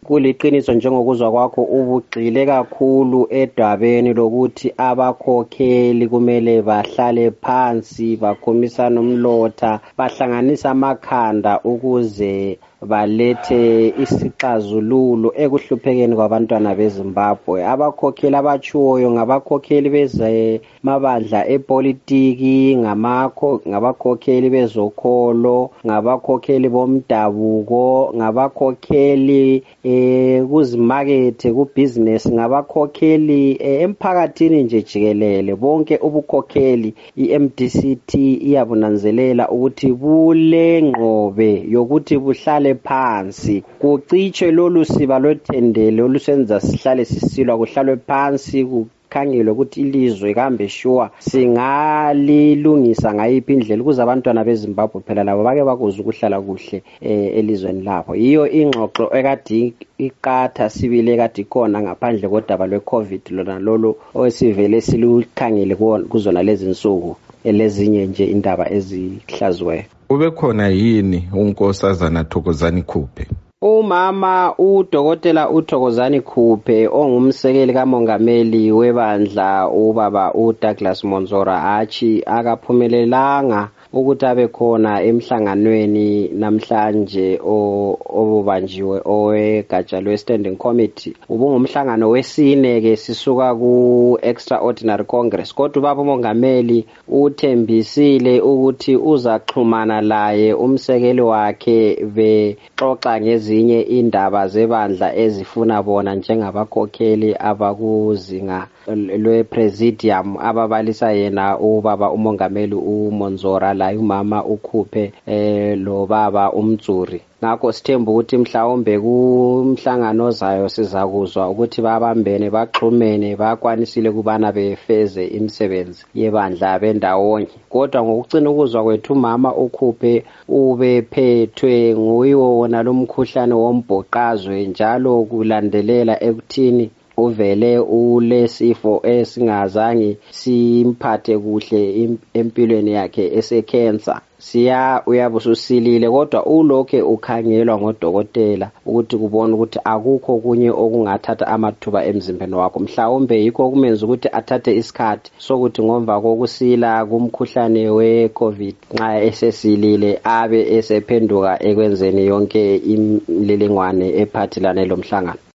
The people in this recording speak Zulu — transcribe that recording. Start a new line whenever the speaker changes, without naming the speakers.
kuliqiniso njengokuzwa kwakho ubugxile kakhulu edabeni lokuthi abakhokheli kumele bahlale phansi bakhomisana umlotha bahlanganisa amakhanda ukuze balethe isixazululo ekuhluphekeni kwabantwana beZimbabwe. Abakhokheli abatshiwoyo ngabakhokheli bezemabandla epolitiki, ngabakhokheli bezokholo, ngabakhokheli bomdabuko, ngabakhokheli kuzimakethe, kubhizinesi, ngabakhokheli emphakathini nje jikelele. Bonke ubukhokheli iMDCT iyabunanzelela ukuthi bulengqobe yokuthi buhlale phansi kucitshe lolu siba lothendele olusenza sihlale sisilwa, kuhlalwe phansi kukhangelwe ukuthi ilizwe kambe sure singalilungisa ngayiphi indlela ukuze abantwana beZimbabwe phela labo bake bakuzwe ukuhlala kuhle elizweni labo. Yiyo ingxoxo ekade iqatha sibile ekade ikhona ngaphandle kodaba lwe-COVID lona lolu osivele silukhangele kuzona lezi nsuku elezinye nje indaba ezihlaziweyo.
Ube khona yini uNkosazana Thokozani Khuphe?
Umama uDokotela uThokozani Khuphe ongumsekeli kamongameli webandla ubaba uDouglas Monzora achi akaphumelelanga ukuthi abe khona emhlanganweni namhlanje obubanjiwe owegatsha lwe-Standing Committee. Ubungumhlangano wesine ke sisuka ku-Extraordinary Congress. Kodwa ubaba umongameli uthembisile ukuthi uzaxhumana laye umsekeli wakhe bexoxa ngezinye indaba zebandla ezifuna bona njengabakhokheli abakuzinga lwe-presidium ababalisa yena ubaba umongameli uMonzora la umama uKhuphe lo baba uMtsuri. Ngakho sithemba ukuthi mhlawumbe kumhlangano ozayo sizakuzwa ukuthi babambene baxhumene bakwanisile kubana befeze imisebenzi yebandla bendawonye. Kodwa ngokucina ukuzwa kwethu umama uKhuphe ubephethwe nguyiwo wona lomkhuhlane wombhoqazwe njalo kulandelela ekuthini uvele ulesifo esingazange simphathe kuhle empilweni yakhe esecancer. Uyabususilile kodwa ulokhe ukhangelwa ngodokotela ukuthi kubona ukuthi akukho kunye okungathatha amathuba emzimbeni wakho. Mhlawumbe yikho kumenza ukuthi athathe isikhathi sokuthi ngomva kokusila kumkhuhlane we-COVID nxa esesilile abe esephenduka ekwenzeni yonke imlilingwane ephathelane lomhlangano.